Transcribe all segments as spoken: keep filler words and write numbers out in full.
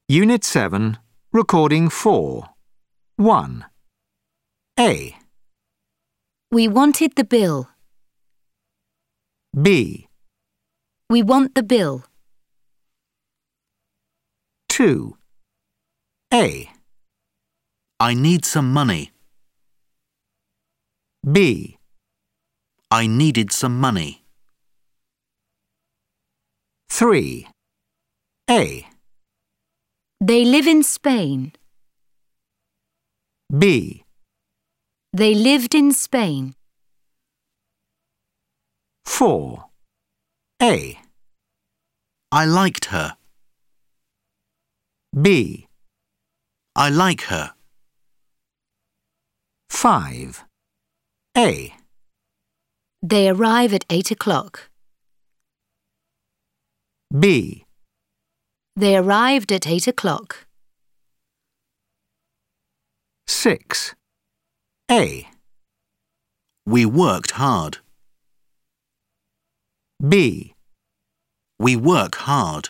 Unit seven, Recording four. one. A. We wanted the bill. B. We want the bill. two. A. I need some money. B. I needed some money. three. A. They live in Spain. B. They lived in Spain. four. A. I liked her. B. I like her. five. A. They arrive at eight o'clock. B. They arrived at eight o'clock. six. A. We worked hard. B. We work hard.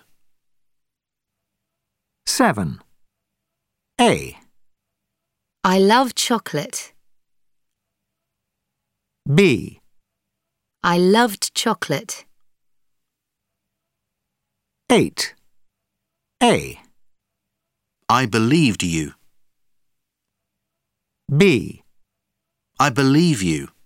seven. A. I love chocolate. B. I loved chocolate. eight. A. I believed you. B. I believe you.